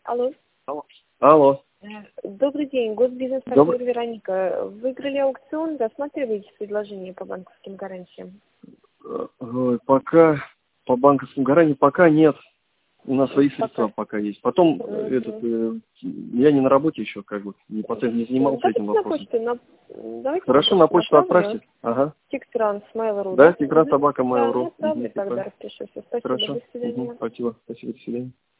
Алло. Алло. Добрый день, Госбизнес-партнер Вероника. Выиграли аукцион, рассматриваете предложение по банковским гарантиям? Пока по банковским гарантиям пока нет. У нас свои средства пока есть. Потом я не на работе еще, не занимался этим вопросом. Хорошо, на почту отправьте. Ага. Тигранс, Mail.ru. Да, Тигран, собака, Mail.ru. Тогда распишусь. Спасибо, Хорошо. до свидания. Спасибо, до свидания.